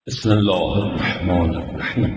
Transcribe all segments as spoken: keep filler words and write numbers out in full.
بسم الله الرحمن الرحیم.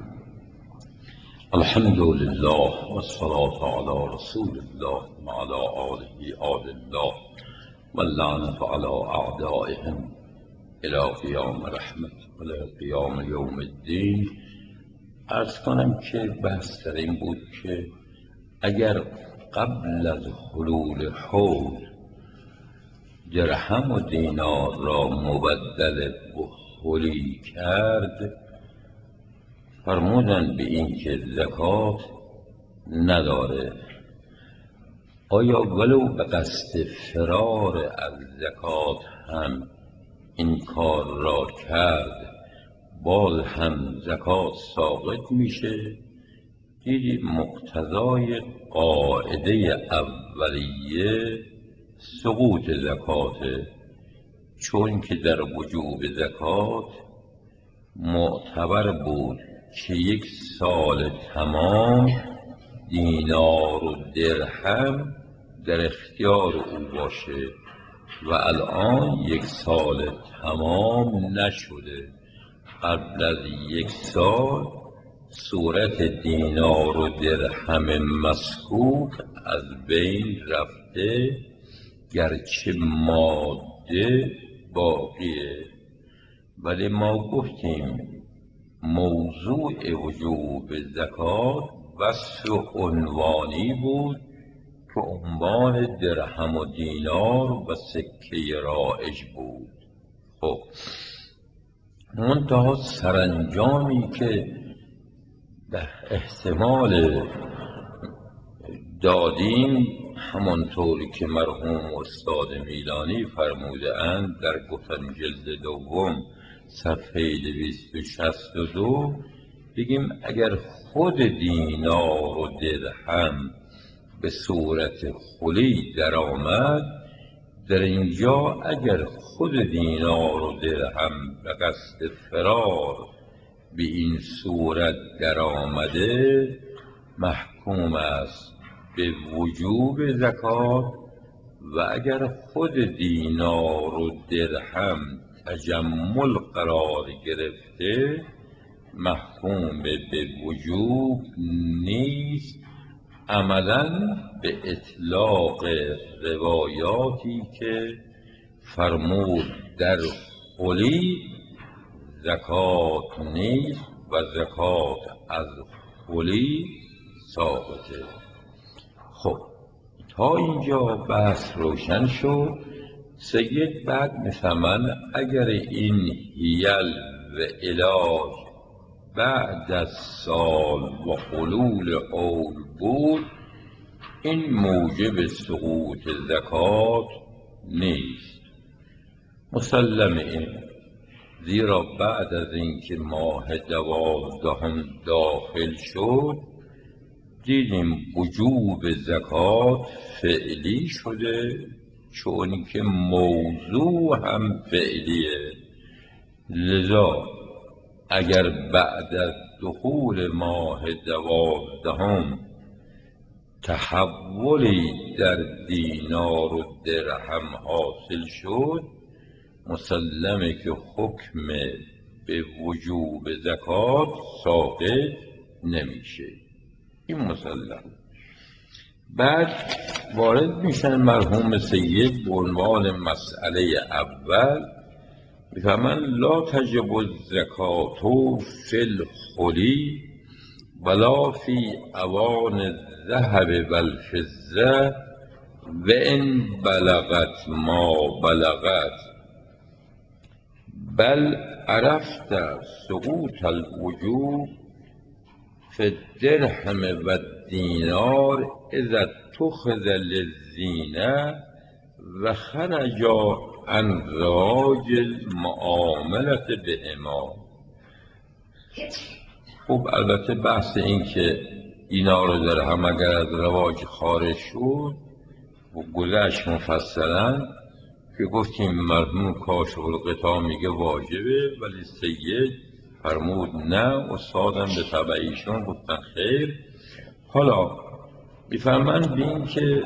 الحمد لله والصلاة على رسول الله وعلى آله آل الله واللعنة على أعدائهم إلى قیام رحمت و إلی قیام یوم الدین. عرض کنم که بحث در این بود که اگر قبل از حلول حول درهم و دینار را مبدل بخلی کرد، فرمودن به این که زکات نداره. آیا ولو به قصد فرار از زکات هم این کار را کرد باز هم زکات ساقط میشه؟ دیدیم مقتضای قاعده اولیه سقوط زکاته، چون که در وجوب زکات معتبر بود که یک سال تمام دینار و درهم در اختیار او باشه و الان یک سال تمام نشده. قبل از یک سال صورت دینار و درهم مسکوک از بین رفته، گرچه ماده باقیه. ولی ما گفتیم موضوع وجوب زکات وصف عنوانی بود که عنوان درهم و دینار و سکه رایج بود. خب منتها سرانجامی که به احتمال دادیم، همانطوری که مرحوم استاد میلانی فرموده اند در گفتن جلد دوم صفحه دویست و شصت و دو، بگیم اگر خود دینار و درهم به صورت خلی در آمد، در اینجا اگر خود دینار و درهم به قصد فرار به این صورت در آمده، محکوم است به وجوب زکات، و اگر خود دینار و درهم تجمل قرار گرفته محکوم به وجوب نیست، عملا به اطلاق روایاتی که فرمود در خلی زکات نیست و زکات از خلی ساقطه. خب تا اینجا بحث روشن شد. سید بعد میفهمن اگر این حیل و علاج بعد از سال و حلول حول بود، این موجب سقوط زکات نیست. مسلم این، زیرا بعد از اینکه ماه دوازدهم داخل شد دیدیم وجوب زکات فعلی شده، چون که موضوع هم فعلیه. لذا اگر بعد از دخول ماه دوازدهم تحولی در دینار و درهم حاصل شد، مسلمه که حکم به وجوب زکات ساقط نمیشه. این مسلم. بعد وارد میشن مرحوم سید به عنوان مسئله اول، میفهمن لا تجب الزکات فی الخلی ولا فی اوان الذهب و الفضه و ان بلغت ما بلغت، بل عرفت سقوط الوجوب فی الدرهم و الدینار اذا اتخذ للزینه و خرج عن رواج المعاملة بهما. خب البته بحث این که دینار و درهم اگر از رواج خارج شد و گذشت مفصلا، که گفتیم مرحوم کاشف الغطا میگه واجبه، ولی سید فرمود نه، استادم به تبع ایشون گفتن خیر. حالا میفهمن بین که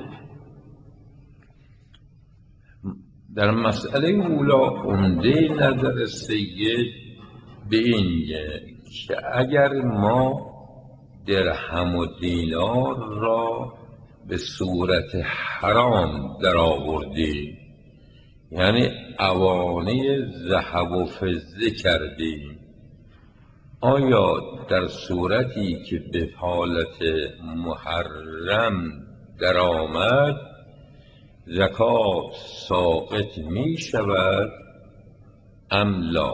در مسئله اولا عمده نظر سید به این که اگر ما درهم و دینار را به صورت حرام در آوردیم، یعنی اوانه ذهب و فضه کردیم، آیا در صورتی که به حالت محرم در آمد زکات ساقط می شود ام لا؟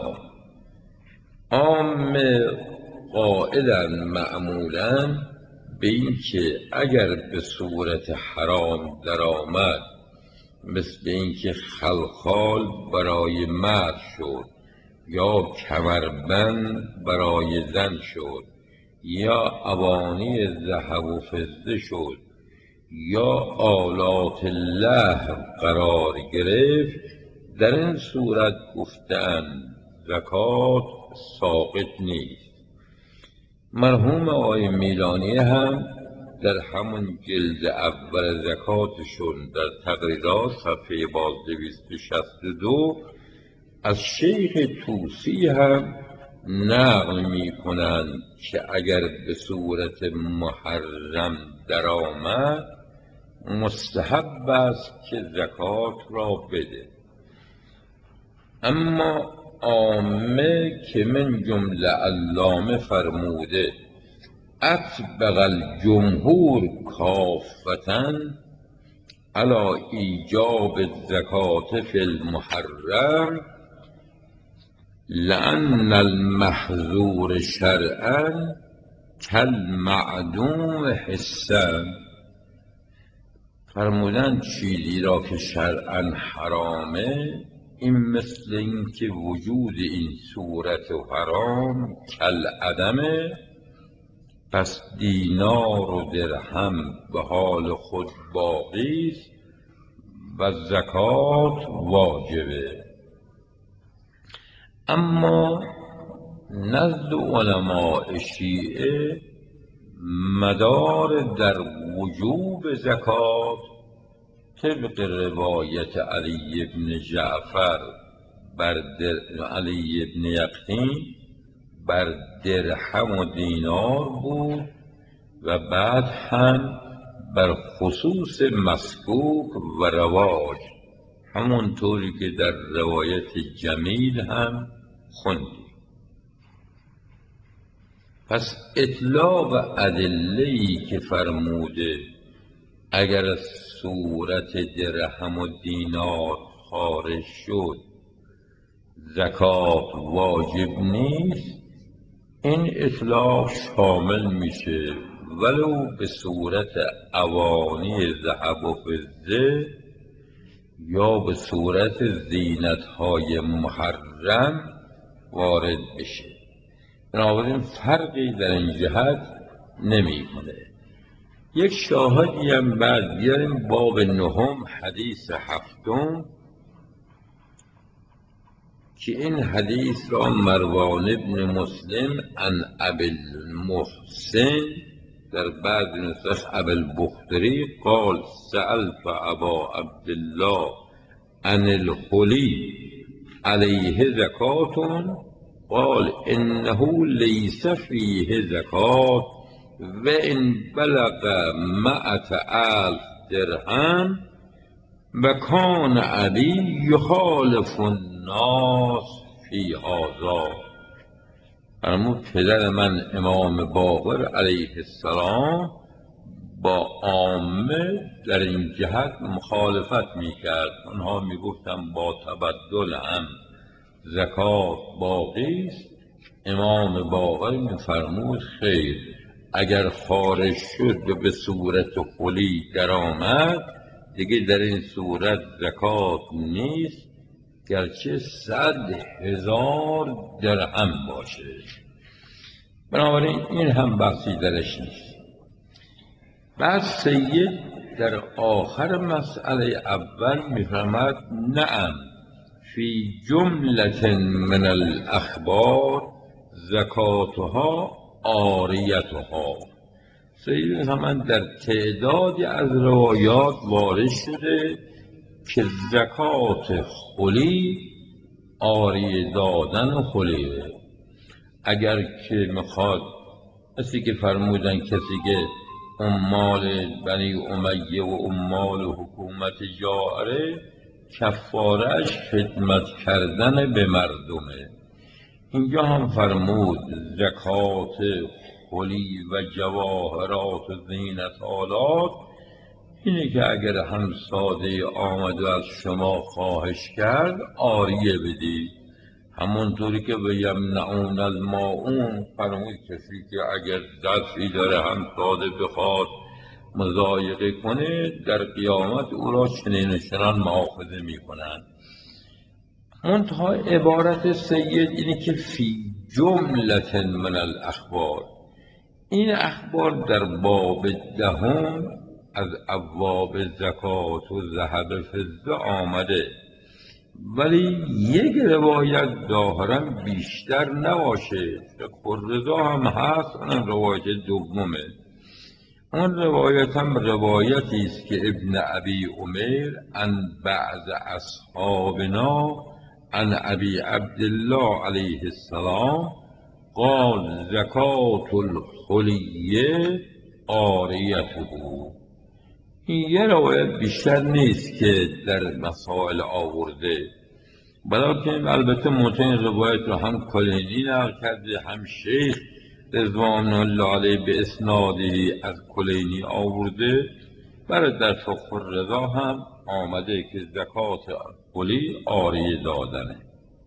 عام قائلن معمولا به این که اگر به صورت حرام در آمد، مثل اینکه خلخال برای مرد شد یا کمربند برای زن شد یا اوانی ذهب و فضه شد یا آلات لهو قرار گرفت، در این صورت گفتند زکات ساقط نیست. مرحوم آقای میلانی هم در همون جلد اول زکاتشون در تقریرات صفحه باز دویست و شصت و دو از شیخ طوسی هم نقل می کنند که اگر به صورت محرم در آمد مستحب است که زکات را بده. اما عامه که من جمله علامه فرموده اطبق الجمهور کافتن علی ایجاب الزکات فی المحرم لأن المحظور شرعا کالمعدوم حسا. فرمودن چیزی را که شرعا حرامه این مثل این که وجود این صورت و حرام کالعدمه، پس دینار و درهم به حال خود باقی است و زکات واجبه. اما نزد علماء شیعه مدار در وجوب زکات طبق روایت علی بن جعفر بر در علی بن یقطین بر درهم و دینار بود و بعد هم بر خصوص مسکوک و رواج، همونطوری که در روایت جمیل هم خوندیم. پس اطلاق ادله‌ای که فرموده اگر از صورت درهم و دینار خارج شد زکات واجب نیست، این اطلاق شامل میشه ولو به صورت اوانی ذهب و فضه یا به صورت زینت‌های محرم وارد بشه. بنابراین فرقی در این جهت نمی‌کنه. یک شاهدی هم بعد بیاریم، باب نهم حدیث هفتم، که این حدیث را مروان ابن مسلم عن ابی المحسن در بعض نسخ ابی البختری قال سألت ابا عبدالله عن الحلی علیه زکات قال انه لیس فیه زکات و ان بلغ مئة الف درهم و کان علی یخالف الناس فی هذا. فرمود پدر من امام باقر علیه السلام با عامه در این جهت مخالفت میکرد. آنها میگفتند با تبدل هم زکات باقی است. امام باقر میفرمود خیر، اگر خارج شد و به صورت خلی در آمد دیگه در این صورت زکات نیست، گرچه صد هزار درهم باشه. بنابراین این هم بحثی درش نیست. بعد سید در آخر مسئله اول میفرماد نعم فی جملة من الاخبار زکاتها عاریتها. سید میفرماد در تعدادی از روایات وارد شده که زکات خلی عاریه دادن خلیه. اگر که میخواد، مثل که فرمودن کسی که عمال بنی امیه و عمال حکومت جائره کفارهش خدمت کردن به مردمه. اینجا هم فرمود زکات حلی و جواهرات و زینت آلات، اینه که اگر همساده آمد و از شما خواهش کرد عاریه بدید. همونطوری که به یمنعون الماعون فرمود کسی که اگر ظرفی داره همساده بخواد مضایقه کنه در قیامت او را چنین و چنان مؤاخذه میکنند. منتها عبارت سید اینه که فی جملت من الاخبار، این اخبار در باب دهم از ابواب زکات و ذهب فضه آمده، ولی یک روایت ظاهرا بیشتر نباشه. خررضا هم هست، اون روایت دومه. اون روایت هم روایتی است که ابن ابی عمیر عن بعض اصحابنا عن ابی عبدالله علیه السلام قال زکات الحلیه عاریته. این یه روایت بیشتر نیست که در مسائل آورده، بلکه البته متن روایت رو هم کلینی نقل کرده، هم شیخ رضوان الله علیه به اسنادی از کلینی آورده. برای در فقه رضا هم آمده که زکات حلی عاریه دادنه.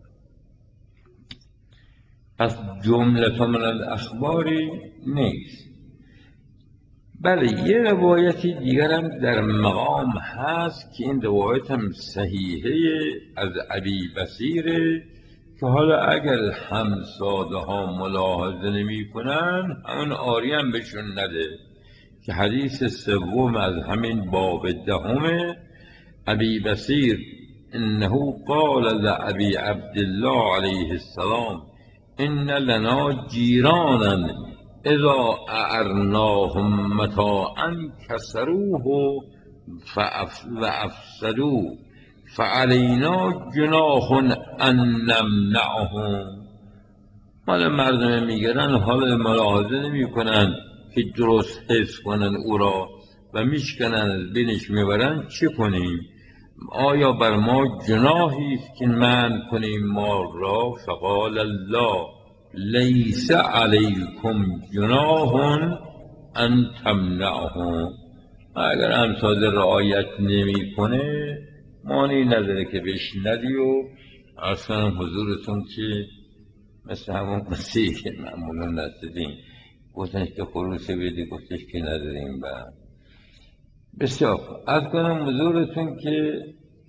پس جمله من الاخباری نیست. بله یه روایتی دیگر هم در مقام هست که این روایت هم صحیحه از ابی بصیره که حالا اگر همساده ها ملاحظه نمی کنن همون عاری هم بهشون نده، که حدیث سوم از همین باب دهم. ابی بصیر انه قال لابی عبدالله علیه السلام ان لنا جیرانا اذا اعرناهم متاعا کسروه و افسدوه فعلینا جناح ان نمنعهم. حال مردم میگرن حال ملاحظه نمی کنن که درست حفظ کنن او را و میشکنن از بینش میبرن، چه کنیم؟ آیا بر ما جناحی است که منع کنیم مال را؟ فقال الله لیس علیکم جناح ان تمنعهم. اگر همساده رعایت نمیکنه مانی نداره که بهش ندی. و عرض کنم حضورتون که مثل همون قصه‌ای که معمولا نستدیم گفتنش که خروسه بدی، گفتش که نداریم. و بسیار عرض کنم حضورتون که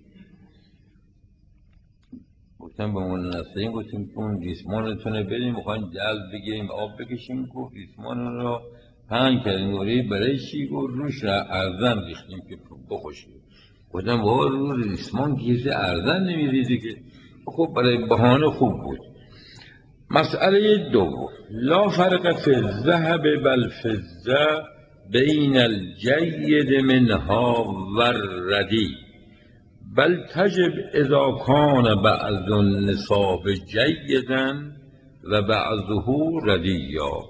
گفتم به من نستدیم، گفتیم که اون ریسمانتونه بریم میخوایم جلب بگیریم آب بکشیم، گفت ریسمان را پهن کردیم دوره برای چی؟ گفت روش را ارزن ریختیم که بخوشیم. گفتم بابا رو ریسمان کسی ارزن نمیریزی که؟ خب برای بهانه خوب بود. مسئله دوم لا فرق فی الذهب بل فضه بین الجید منها و الردی بل تجب اذا کان بعض النصاب جیدا و بعضه ردیا.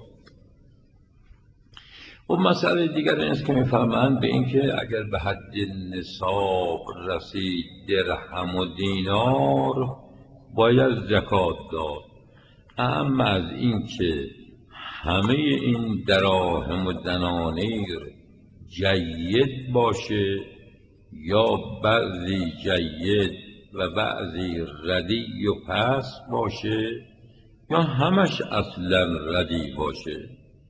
و مسئله دیگر این است که میفهمند به این که اگر به حد نصاب رسید درهم و دینار باید زکات داد. اما از این که همه این دراهم و دنانیر جید باشه یا بعضی جید و بعضی ردی و پس باشه یا همش اصلا ردی باشه.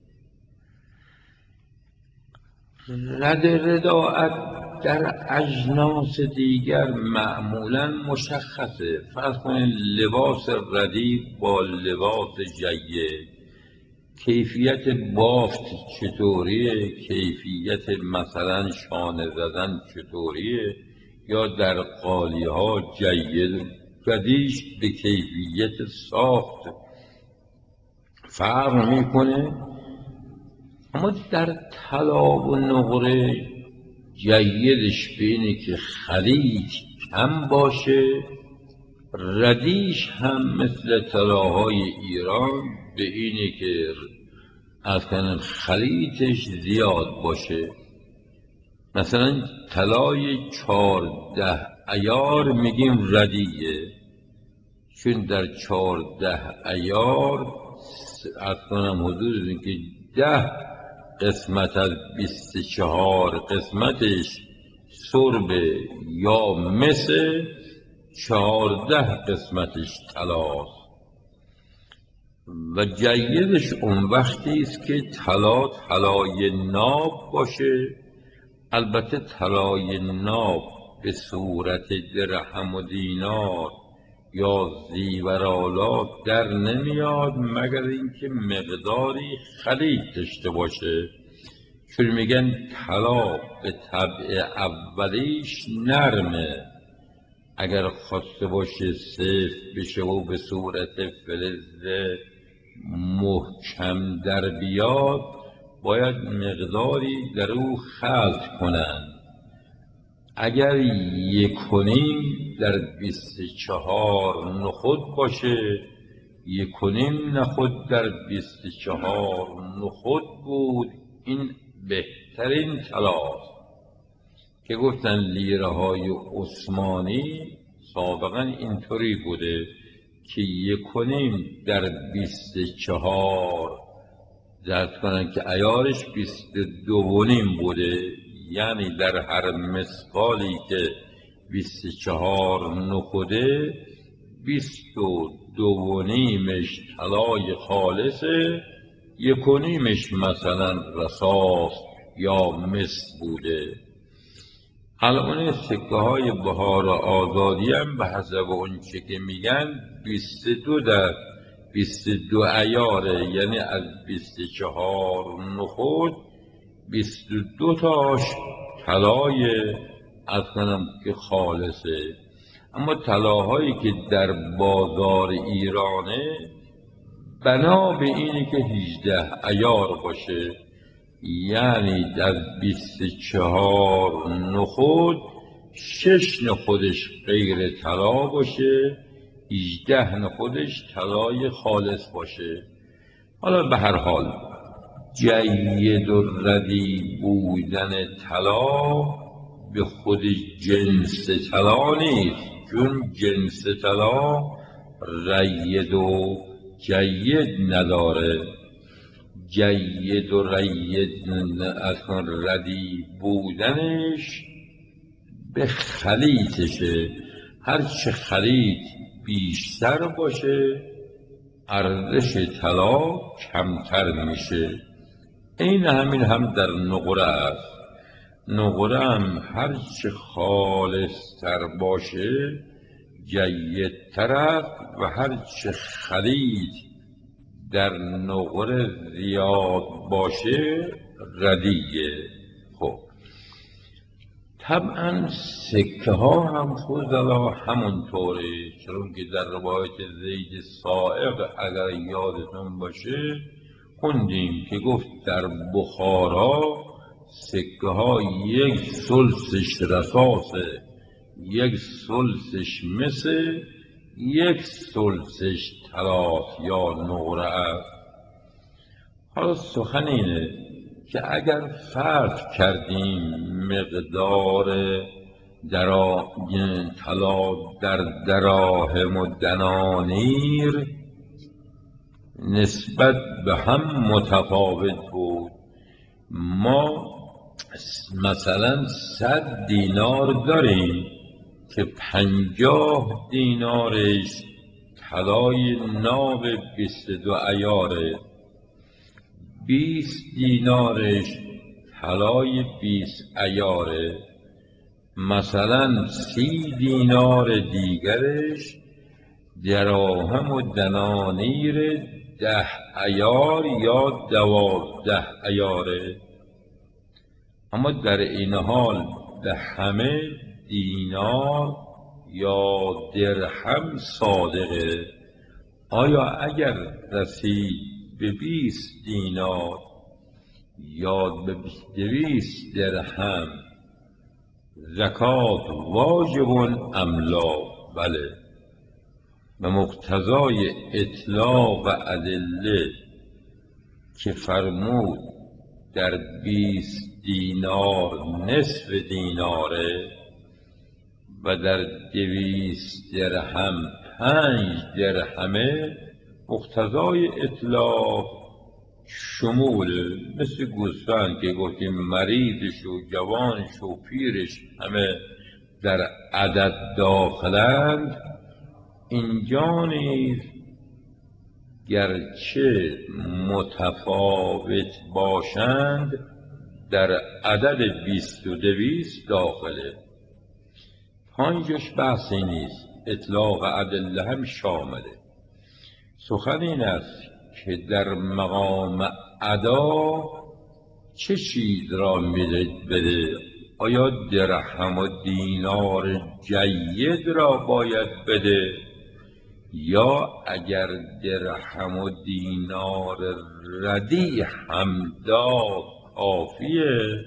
رد رداعت در اجناس دیگر معمولا مشخصه. فرض کنید لباس ردی با لباس جید، کیفیت بافت چطوریه، کیفیت مثلا شانه زدن چطوریه، یا در قالی ها جید ردیش به کیفیت ساخت فرق میکنه. اما در طلا و نقره جیدش به اینه که خلیج کم باشه ردیش هم مثل طلاهای ایران به اینه که از کنم خلیطش زیاد باشه. مثلا طلای چهارده عیار میگیم ردیه، چون در چهارده عیار از کنم حدود که ده قسمت از بیست و چهار قسمتش سربه یا مثل چهارده قسمتش طلاست. و جیدش اون وقتی است که طلا طلای ناب باشه. البته طلای ناب به صورت درهم و دینار یا زیورآلات در نمیاد مگر اینکه مقداری خلیط داشته باشه، چون میگن طلا به طبع اولیش نرمه، اگر خواسته باشه صفر بشه و به صورت فلز محکم در بیاد باید مقداری در او خلط کنن. اگر یک و نیم در بیست و چهار نخود باشه، یک و نیم نخود در بیست و چهار نخود بود، این بهترین طلاست. که گفتن لیره های عثمانی سابقا اینطوری بوده که یک و نیم در بیست و چهار درد کنن که عیارش بیست و دو و نیم بوده، یعنی در هر مثقالی که بیست و چهار نخوده بیست و دو و نیمش طلای خالصه، یک و نیمش مثلا رصاص یا مس بوده. الان سکه های بهار آزادی هم به حسب اون چه که میگن بیست و دو در بیست و دو عیاره، یعنی از بیست و چهار نخود بیست و دو تاش طلای از کنم که خالصه. اما طلاهایی که در بازار ایرانه بنا به اینه که هجده عیار باشه، یعنی در بیست و چهار نخود شش نخودش غیر طلا باشه، هجده نخودش طلای خالص باشه. حالا به هر حال جید و ردی بودن طلا به خود جنس طلا نیست، چون جنس طلا رید و جید نداره. جید و رید از ردی بودنش به خلیطشه، هرچه خلیط بیشتر باشه ارزش طلا کمتر میشه. این همین هم در نقره است. نقره هم هرچه خالصتر باشه جیدتر است و هرچه خلیط در نقره زیاد باشه ردیه. خب طبعا سکه ها هم فضلا همونطوره، چون که در روایت زید سائق اگر یادتون باشه خوندیم که گفت در بخارا سکه ها یک ثلثش رصاصه، یک ثلثش مثل، یک ثلثش طلاست یا نقره است. حالا سخن اینه که اگر فرض کردیم مقدار درا طلا در دراهم و دنانیر نسبت به هم متفاوت بود، ما مثلا صد دینار داریم که پنجاه دینارش طلای ناب بیست و دو عیاره، بیست دینارش طلای بیست عیاره، مثلا سی دینار دیگرش دراهم و دنانیر ده عیار یا دوازده عیاره. اما در این حال به همه دینار یا درهم صادقه. آیا اگر رسید به بیست دینار یا به دویست درهم زکات واجب ام لا؟ بله، و مقتضای اطلاق ادله که فرمود در بیست دینار نصف دیناره و در دویست درهم پنج درهمه، مقتضای اطلاق شمول، مثل گوسفند که گفتیم مریضش و جوانش و پیرش همه در عدد داخلند، اینجا نیز گرچه متفاوت باشند در عدد بیست و دویست داخله. پنجش بحثی نیست، اطلاق ادله هم شامله. سخن این است که در مقام ادا چه چیز را می‌دهید بده؟ آیا درهم و دینار جید را باید بده، یا اگر درهم و دینار ردی هم داد کافیه،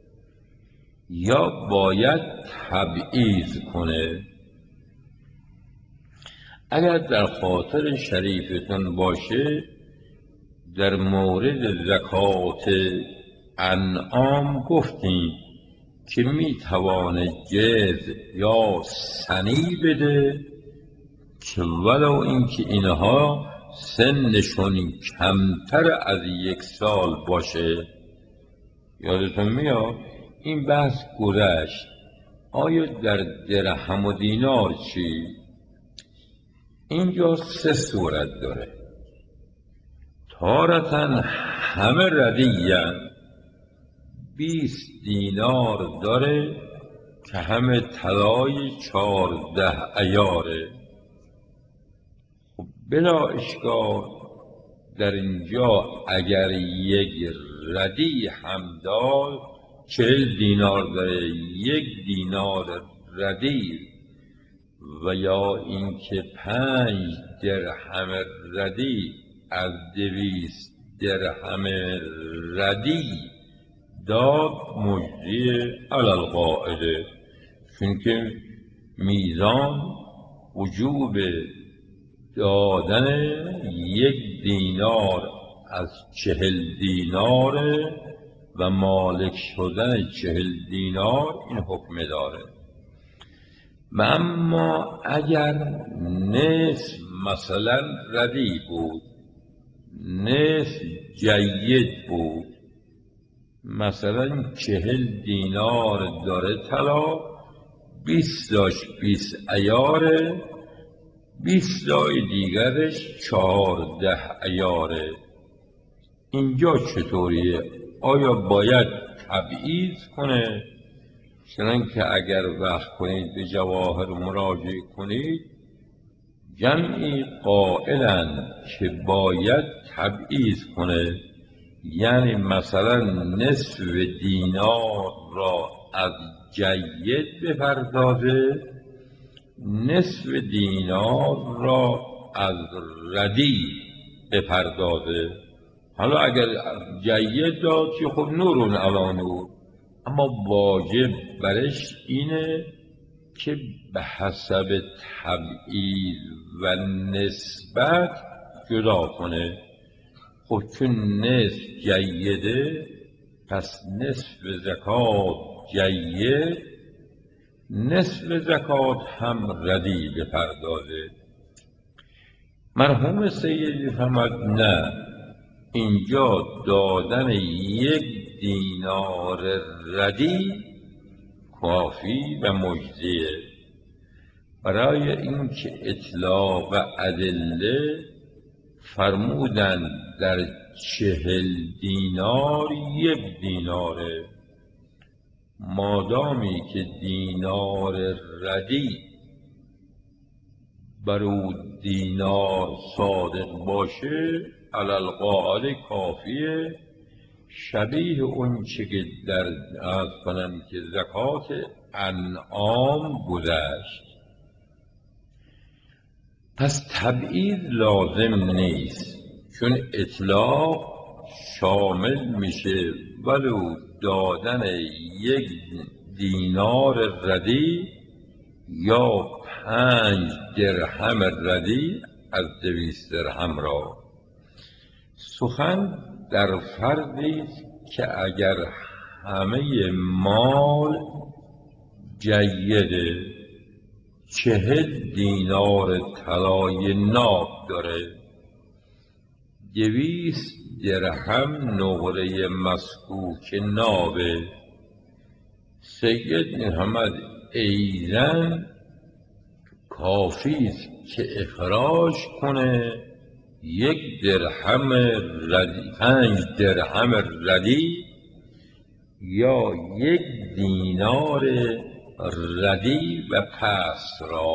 یا باید تبعیض کنه؟ اگر در خاطر شریفتون باشه، در مورد زکات انعام گفتیم که میتوانه جذع یا سنی بده، که ولو اینکه اینها سنشون کمتر از یک سال باشه. یادتون میاد این بحث گذشت. آیا در درهم و دینار چی؟ اینجا سه صورت داره. تارتن همه ردیین، بیست دینار داره که همه طلای چارده عیاره. خب بلا اشکال در اینجا اگر یک ردی هم داد چهل دینار داره، یک دینار ردی، و یا اینکه پنج درهم ردی از دویست درهم ردی داد، مجزی علی القاعده، چون که میزان وجوب دادن یک دینار از چهل دینار و مالک شدن چهل دینار این حکم داره. و اما اگر نصف مثلا ردی بود، نصف جید بود، مثلا چهل دینار داره طلا، بیست داش بیست عیاره، بیست دای دیگرش چهارده عیاره. اینجا چطوریه؟ آیا باید تبعیض کنه؟ چنانکه اگر وقت کنید به جواهر مراجعه کنید، جمعی قائلند که باید تبعیض کنه، یعنی مثلا نصف دینار را از جید بپردازه، نصف دینار را از ردی بپردازه. حالا اگر جید داد که خب نورون علی نور، اما واجب برش اینه که به حسب تبعیض و نسبت جدا کنه. خب چون نصف جیده، پس نصف زکات جید، نصف زکات هم ردی بپردازه. مرحوم سیدی فرمود نه، اینجا دادن یک دینار ردی کافی و مجزیه، برای اینکه اطلاق ادله فرمودن در چهل دینار یک دیناره. مادامی که دینار ردی بر او دینار صادق باشه، علی القاعده کافیه. شبیه اون چه که در عرض کنم که زکات انعام گذشت. پس تبعیض لازم نیست، چون اطلاق شامل میشه ولو دادن یک دینار ردی یا پنج درهم ردی از دویست درهم را. سخن در فردی که اگر همه مال جیده، چهل دینار طلای ناب داره، دویست درهم نقره مسکوک نابه. سید محمد ایزن کافیست که اخراج کنه یک درهم ردی، پنج درهم ردی یا یک دینار ردی و پس را.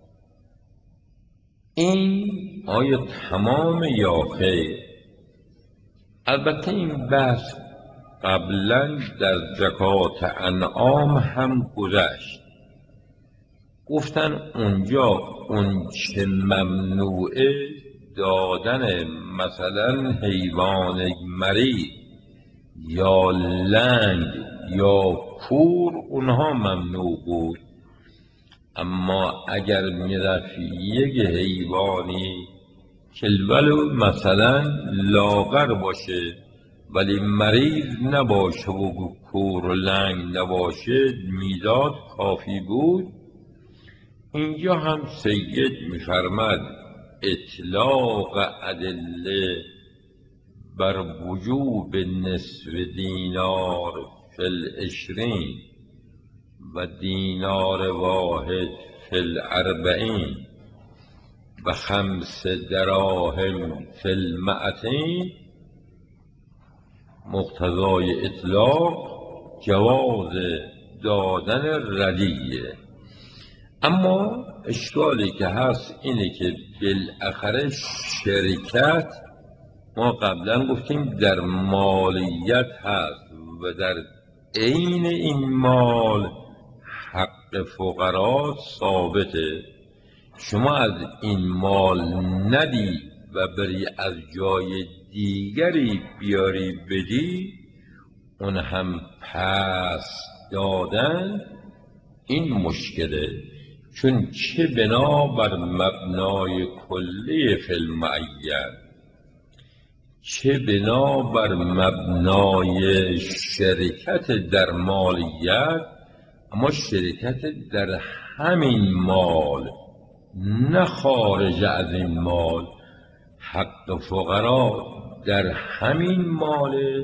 این آیا تمام یا خیر؟ البته این بحث قبلا در زکات انعام هم گذشت. گفتن اونجا اون چه ممنوعه دادن مثلا حیوان مریض یا لنگ یا کور اونها ممنوع بود، اما اگر میرفت یک حیوانی که ولو مثلا لاغر باشه ولی مریض نباشه و کور و لنگ نباشه میداد کافی بود. اینجا هم سید میفرمد اطلاق ادله بر وجوب نصف دینار فی العشرین و دینار واحد فی الاربعین و خمس دراهم فی المئتین، مقتضای اطلاق جواز دادن ردیه. اما اشکالی که هست اینه که بالاخره شرکت، ما قبلا گفتیم در مالیت هست و در عین این مال حق فقرا ثابته. شما از این مال ندی و بری از جای دیگری بیاری بدی، اون هم پس دادن، این مشکله. چون چه بنا بر مبنای کلی فی المعین، چه بنا بر مبنای شرکت در مالیت، اما شرکت در همین مال نه خارج از این مال. حق فقرا در همین مال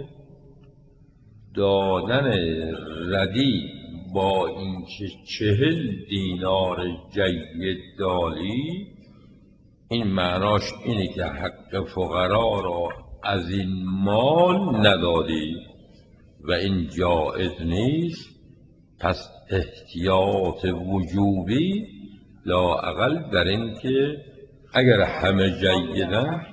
دادن ردی با اینکه چهل دینار جید داری، این معناش اینه که حق فقرا را از این مال ندادی و این جائز نیست. پس احتیاط وجوبی لااقل در این که اگر همه جیدن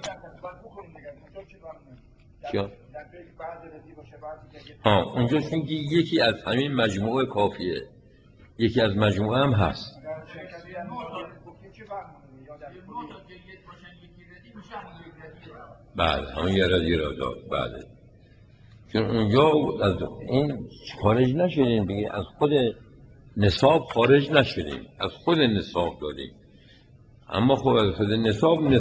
ها اونجا چون یکی از همین مجموعه کافیه، یکی از مجموعه هم هست. بله همون یه ردی را داد. بله چون اونجا از این خارج نشدیم دیگه، از خود نصاب خارج نشدیم، از خود نصاب دادیم. اما خب از خود نصاب